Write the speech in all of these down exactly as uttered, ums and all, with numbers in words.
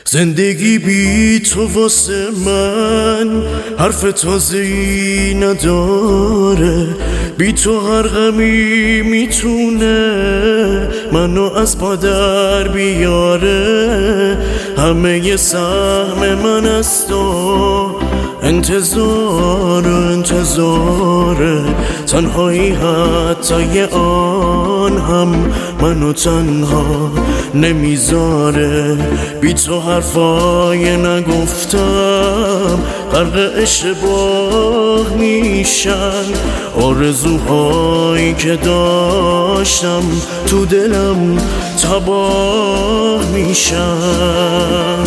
زندگی بی تو واسه من حرف تازه‌ای نداره، بی تو هر غمی میتونه منو از پادر بیاره. همه سهم من از تو انتظار انتظاره، تنهایی حتی یه آن هم منو تنها نمیذاره. بی تو حرفای نگفتم غرق اشتباه میشن، آرزوهایی که داشتم تو دلم تباه میشن.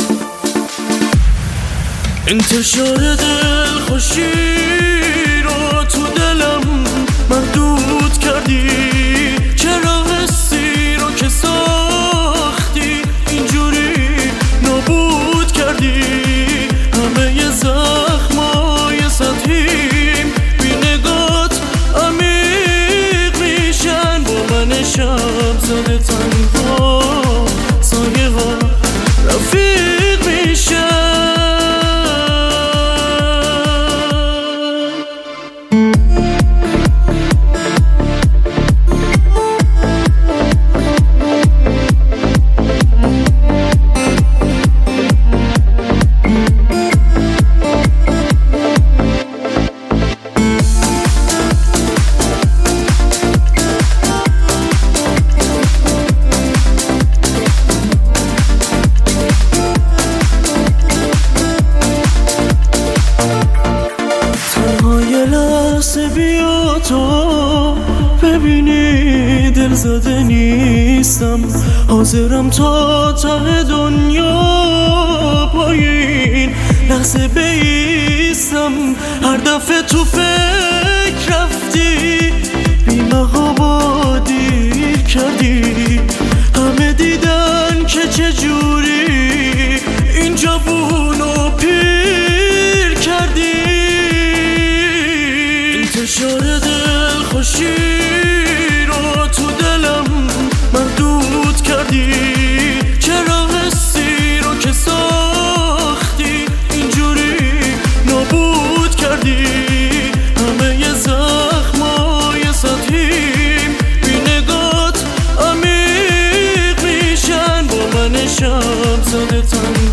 انتشار دل خوشی رو تو دلم محدود کردی، چرا حسی رو که ساختی اینجوری نابود کردی. همه زخمای سطحیم بی نگات عمیق میشن، با من شب زده تنها سایه ها رفیق میشن. بیا تو ببینی دل زده نیستم، حاضرم تا ته دنیا پایین لحظه بیستم. هر دفعه تو فکر رفتی بی محابا دیر کردی، همه دیدن که چجوری این جوونو پیر کردی. انتشار دل خوشی رو تو دلم محدود کردی، چرا حسی رو که ساختی اینجوری نابود کردی. همه زخمای سطحیم بی نگات عمیق میشن، با من شب زده تنها